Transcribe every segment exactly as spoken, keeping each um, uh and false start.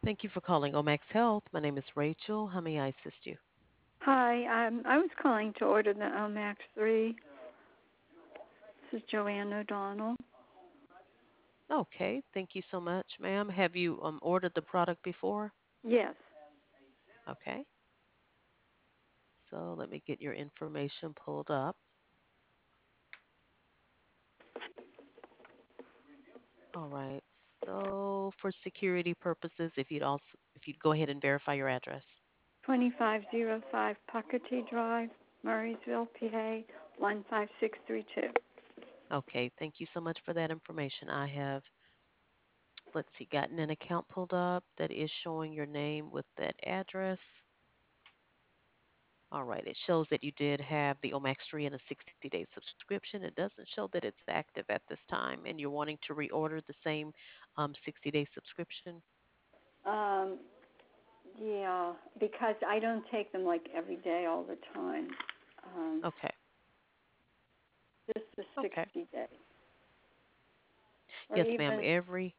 Thank you for calling Omax Health. My name is Rachel. How may I assist you? Hi, um, I was calling to order the Omax three. This is Joanne O'Donnell. Okay, thank you so much, ma'am. Have you um, ordered the product before? Yes, Okay, so let me get your information pulled up. All right. So for security purposes, if you'd also if you'd go ahead and verify your address. twenty-five oh five Puckatee Drive, Murraysville, P A, one five six three two. Okay, thank you so much for that information. I have, let's see, gotten an account pulled up that is showing your name with that address. All right. It shows that you did have the Omax three and a sixty day subscription. It doesn't show that it's active at this time, and you're wanting to reorder the same um, sixty day subscription. Um, yeah, because I don't take them like every day all the time. Um, Okay. just the Okay. sixty days, or Yes, ma'am. even. Every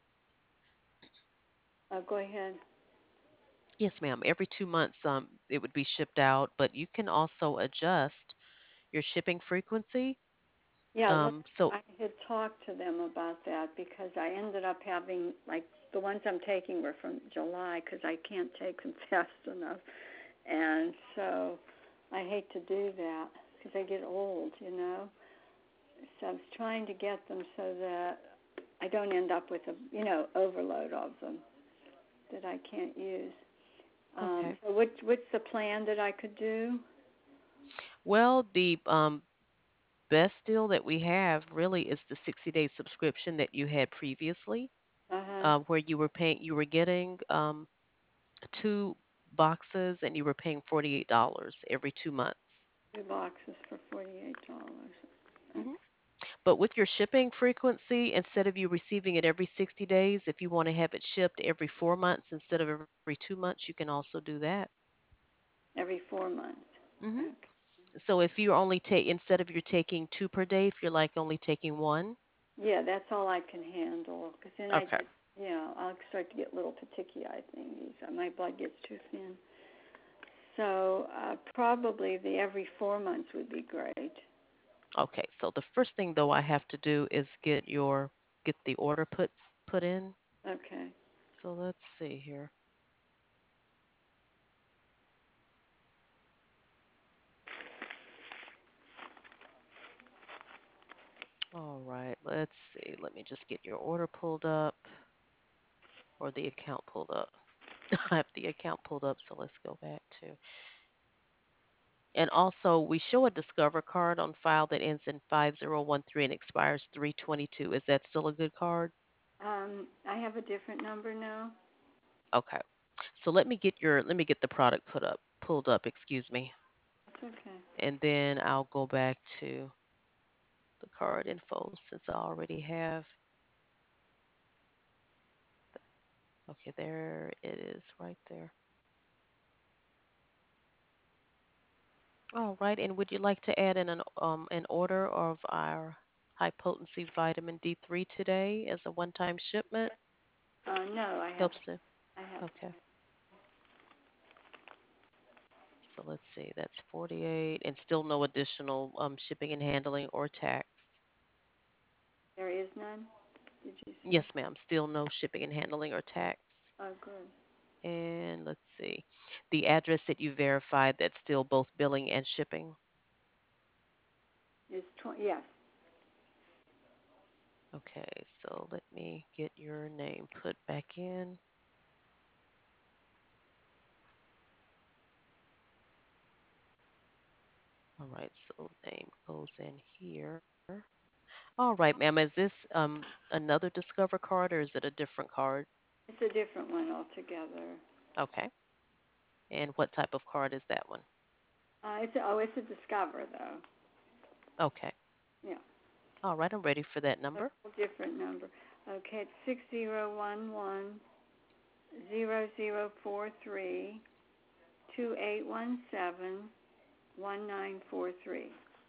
Uh, go ahead. yes, ma'am. Every two months, um, it would be shipped out, but you can also adjust your shipping frequency. Yeah, look, Um, so I had talked to them about that because I ended up having like the ones I'm taking were from July because I can't take them fast enough. And so I hate to do that because I get old, you know. So I was trying to get them so that I don't end up with a, you know, overload of them that I can't use. Um, okay. so what, what's the plan that I could do? Well, the um, best deal that we have really is the sixty day subscription that you had previously, Uh-huh. uh, where you were paying, you were getting um, two boxes and you were paying forty-eight dollars every two months. Two boxes for forty-eight dollars. Okay. hmm But with your shipping frequency, instead of you receiving it every sixty days, if you want to have it shipped every four months instead of every two months, you can also do that. Every four months. hmm Okay. So if you're only take instead of you're taking two per day, if you're like only taking one. Yeah, that's all I can handle. Because then I Okay. get, you know, I'll start to get little petechiae thingies. Uh, My blood gets too thin. So uh, probably the every four months would be great. Okay. So the first thing though I have to do is get your get the order put put in. Okay. So let's see here. All right. Let's see. Let me just get your order pulled up or the account pulled up. I have the account pulled up, so let's go back to. And also, we show a Discover card on file that ends in five zero one three and expires three twenty-two. Is that still a good card? Um, I have a different number now. Okay. So let me get your let me get the product put up pulled up, excuse me. That's okay. And then I'll go back to the card info since I already have. Okay, there it is right there. All right. And would you like to add in an um an order of our high potency vitamin D three today as a one-time shipment? Uh, no, I have. Helps to. I have. Okay. So let's see. That's forty-eight and still no additional um shipping and handling or tax. There is none. Did you say? Yes, ma'am. Still no shipping and handling or tax. Oh, good. And let's see. The address that you verified, that's still both billing and shipping. It's twenty. Yes. Okay, so let me get your name put back in. All right, so name goes in here. All right, ma'am. Is this um another Discover card or is it a different card? It's a different one altogether. Okay. And what type of card is that one? Uh, it's a, oh, it's a Discover though. Okay. Yeah. All right, I'm ready for that A number. whole different number. Okay, it's six zero one one zero zero four three two eight one seven one nine four three.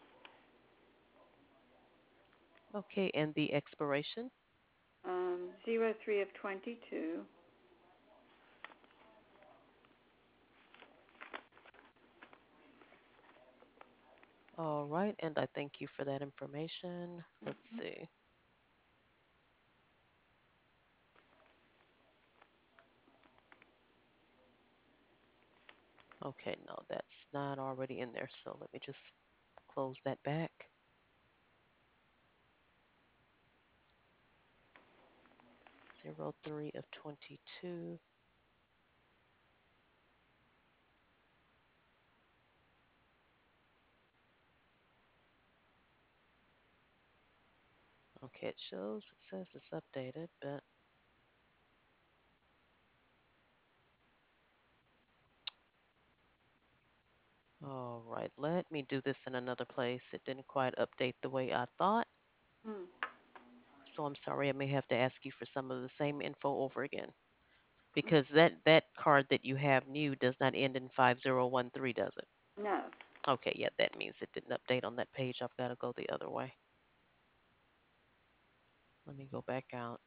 Okay, and the expiration. Um, zero three of twenty two All right, and I thank you for that information. Let's see. Okay, no, that's not already in there. So let me just close that back. Zero three of twenty-two. Okay, it shows, it says it's updated, but all right, let me do this in another place. It didn't quite update the way I thought. Hmm. So I'm sorry, I may have to ask you for some of the same info over again. Because that, that card that you have new does not end in five zero one three, does it? No. Okay, yeah, that means it didn't update on that page. I've got to go the other way. Let me go back out.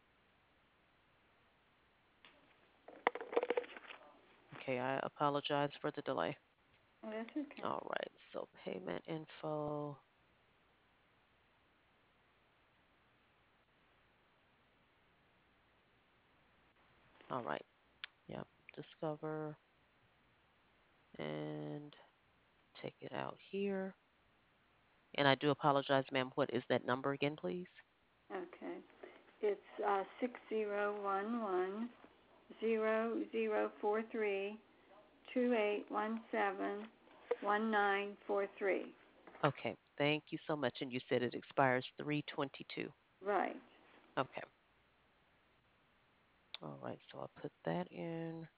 Okay, I apologize for the delay. Oh, that's okay. All right, so payment info. All right, yep, discover and take it out here. And I do apologize, ma'am. What is that number again, please? Okay. It's uh, six zero one one zero zero four three two eight one seven one nine four three. Okay, thank you so much. And you said it expires three twenty-two. Right. Okay. All right, so I'll put that in.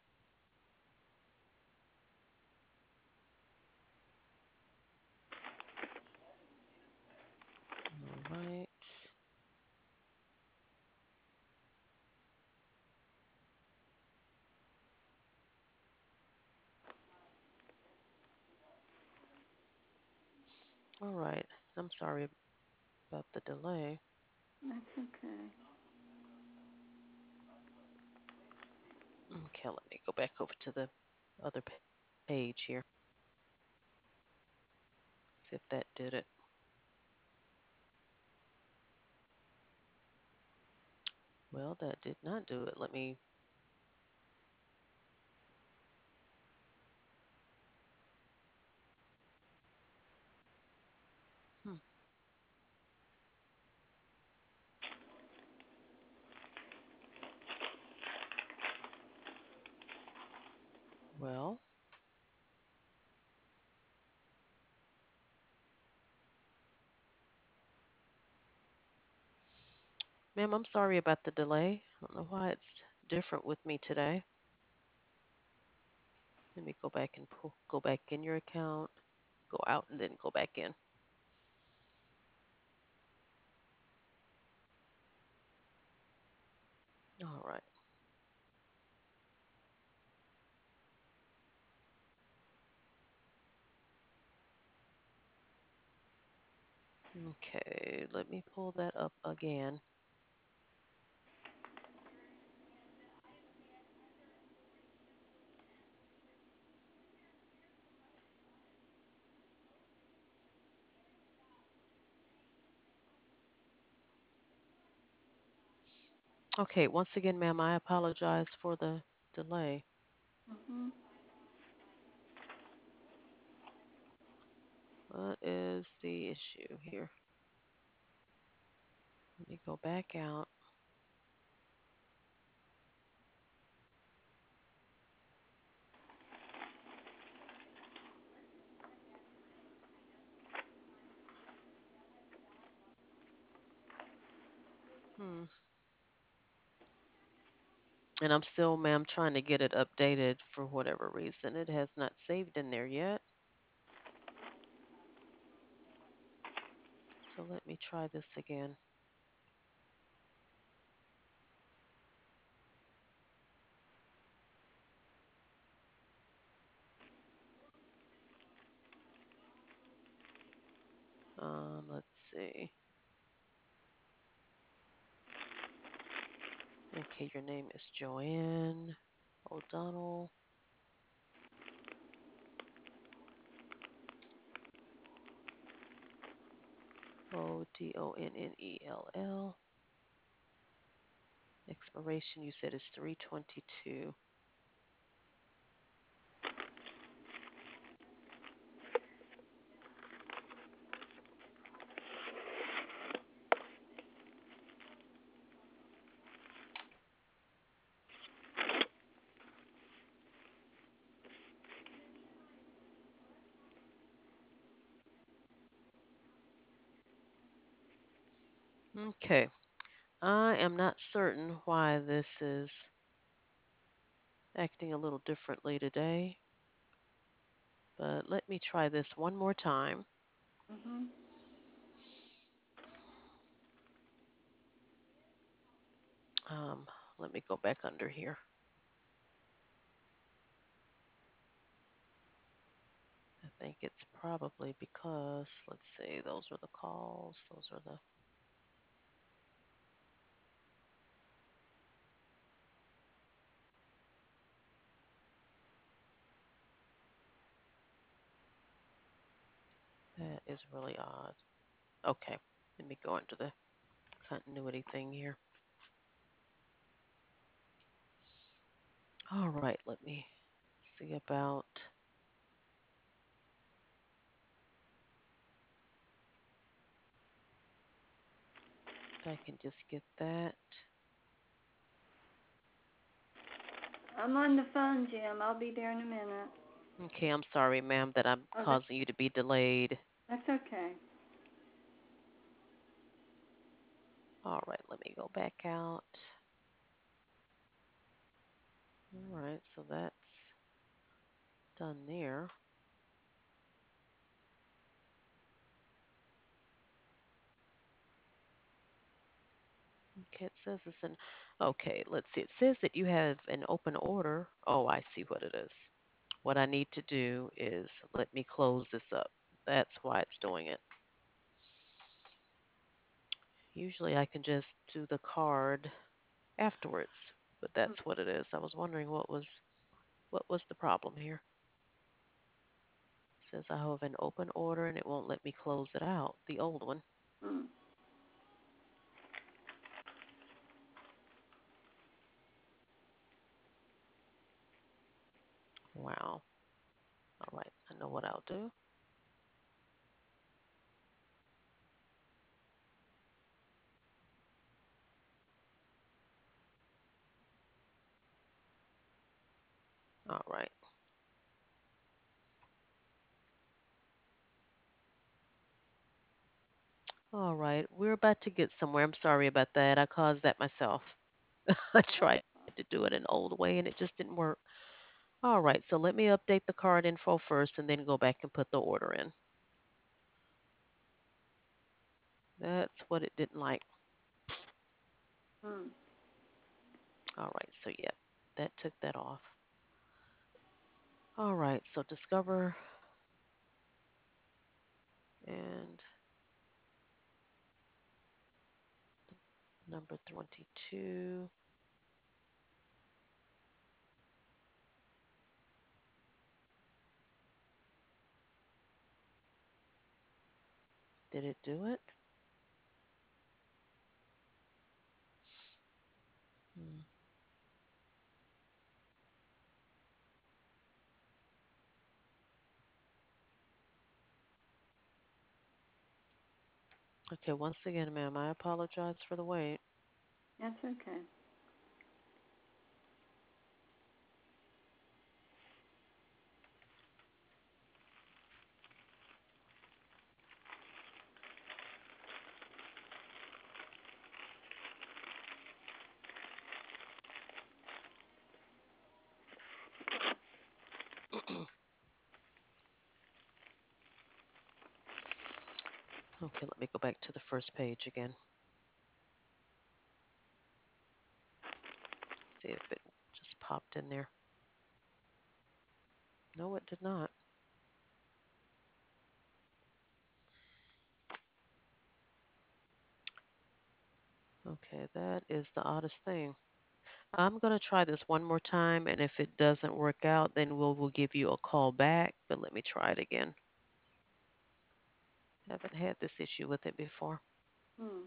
All right. All right. I'm sorry about the delay. That's okay. Okay, let me go back over to the other page here. See if that did it. Well, that did not do it. Let me. Hmm. Well, ma'am, I'm sorry about the delay. I don't know why it's different with me today. Let me go back and pull, go back in your account, go out, and then go back in. All right. Okay, let me pull that up again. Okay, once again, ma'am, I apologize for the delay. Mhm. What is the issue here? Let me go back out. Hmm. And I'm still, ma'am, trying to get it updated for whatever reason. It has not saved in there yet. So let me try this again. Um, let's see. Okay, your name is Joanne O'Donnell. O D O N N E L L. Expiration, you said is three twenty-two. Okay. I am not certain why this is acting a little differently today, but let me try this one more time. Mhm. Um, Let me go back under here. I think it's probably because, let's see, those are the calls, those are the, that is really odd. Okay, let me go into the continuity thing here. All right, let me see about, if I can just get that. I'm on the phone, Jim. I'll be there in a minute. Okay, I'm sorry, ma'am, that I'm Oh, that's causing you to be delayed. that's okay. All right, let me go back out. All right, so that's done there. Okay, it says it's an, okay, let's see. It says that you have an open order. Oh, I see what it is. What I need to do is let me close this up. That's why it's doing it. Usually I can just do the card afterwards, but Hmm. that's what it is. I was wondering what was what was the problem here. It says I have an open order and it won't let me close it out, the old one. Hmm. Wow. All right, I know what I'll do. All right. All right. We're about to get somewhere. I'm sorry about that. I caused that myself. I That's tried to do it an old way and it just didn't work. All right. So let me update the card info first and then go back and put the order in. That's what it didn't like. fine. Hmm. All right. So, yeah, that took that off. All right. So, discover and number twenty-two. Did it do it? Hmm. Okay. Once again, ma'am, I apologize for the wait. That's okay. Okay. Let me go back to the first page again. See if it just popped in there. No, it did not. Okay, that is the oddest thing. I'm going to try this one more time, and if it doesn't work out, then we'll, we'll give you a call back. But let me try it again. Haven't had this issue with it before. Hmm.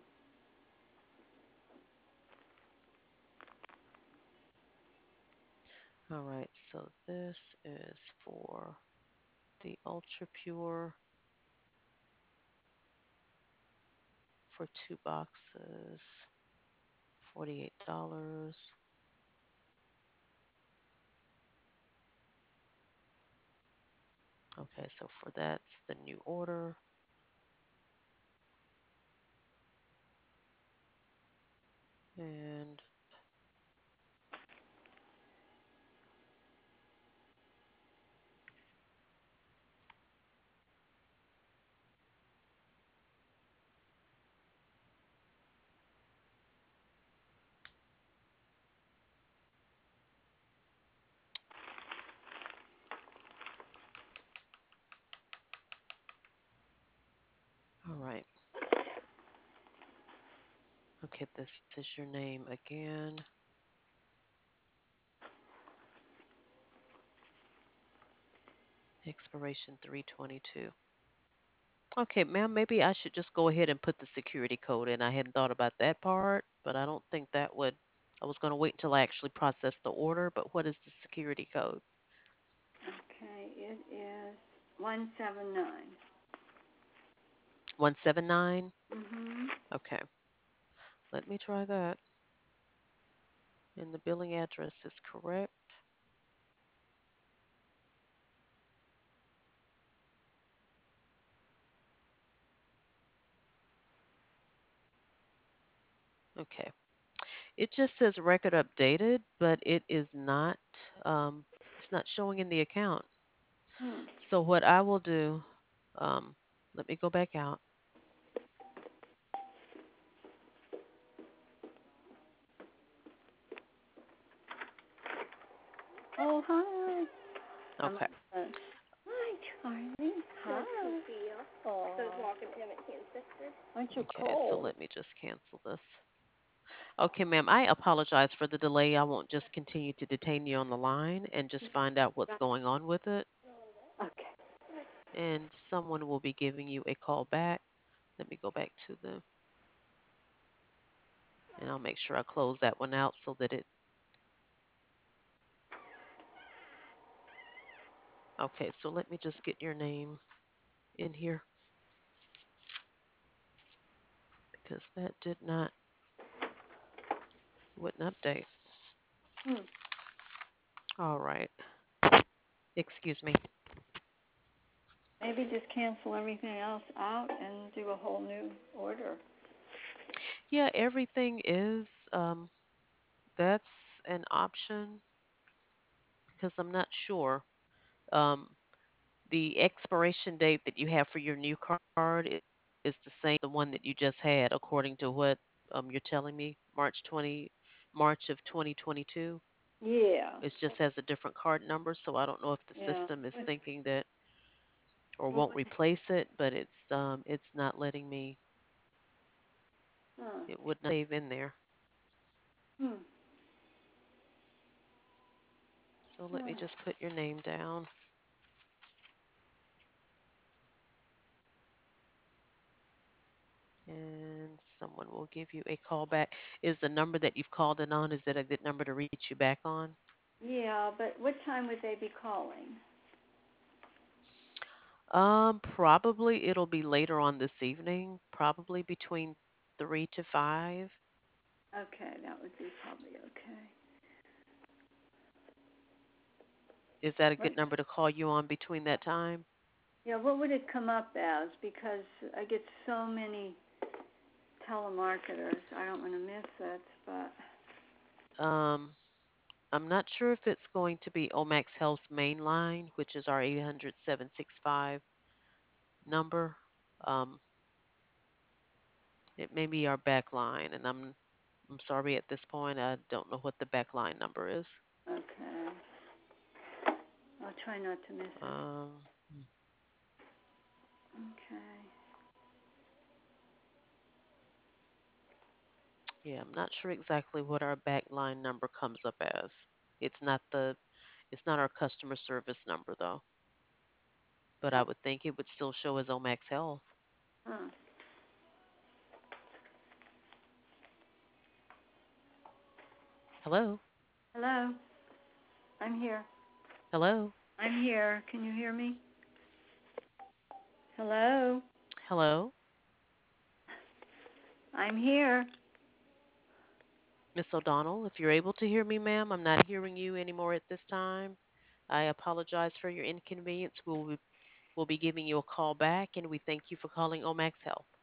All right, so this is for the Ultra Pure for two boxes, forty-eight dollars. Okay, so for that's the new order. And all right. Okay, this is your name again. Expiration three twenty-two. Okay, ma'am, maybe I should just go ahead and put the security code in. I hadn't thought about that part, but I don't think that would. I was going to wait until I actually processed the order, but what is the security code? Okay, it is one seven nine. one seven nine? Mhm. Okay, let me try that. And the billing address is correct. Okay. It just says record updated, but it is not um it's not showing in the account. Hmm. So what I will do, um, let me go back out. Oh, hi. I'm Okay. uh, Hi, Charlie. Hi. Sophia. Oh. I was walking him and he insisted. Aren't you Okay, so cold? let me just cancel this. Okay, ma'am, I apologize for the delay. I won't just continue to detain you on the line and just find out what's going on with it. Okay. And someone will be giving you a call back. Let me go back to the, and I'll make sure I close that one out so that it, okay, so let me just get your name in here because that did not, wouldn't update. Hmm. All right. Excuse me. Maybe just cancel everything else out and do a whole new order. Yeah, everything is, um, that's an option because I'm not sure. Um, the expiration date that you have for your new card i- is the same the one that you just had, according to what um, you're telling me. March twenty, March of twenty twenty-two. Yeah. It just has a different card number, so I don't know if the Yeah. system is What, thinking that or what won't would, replace it, but it's um it's not letting me. huh. It would not save in there. Hmm. So let me Huh. just put your name down, and someone will give you a call back. Is the number that you've called in on, is that a good number to reach you back on? Yeah, but what time would they be calling? Um, probably it'll be later on this evening, probably between three to five. Okay, that would be probably okay. Is that a What? good number to call you on between that time? Yeah, what would it come up as? Because I get so many telemarketers. I don't want to miss it, but Um, I'm not sure if it's going to be Omax Health's main line, which is our eight hundred seven six five number. Um, it may be our back line, and I'm I'm sorry at this point, I don't know what the back line number is. okay. I'll try not to miss it. Um, Okay. yeah, I'm not sure exactly what our back line number comes up as. It's not the it's not our customer service number though, but I Oh, would think it would still show as Omax Health. Huh. Hello? Hello? I'm here. Hello? I'm here. Can you hear me? Hello? Hello? I'm here. Miss O'Donnell, if you're able to hear me, ma'am, I'm not hearing you anymore at this time. I apologize for your inconvenience. We'll be, we'll be giving you a call back, and we thank you for calling Omax Health.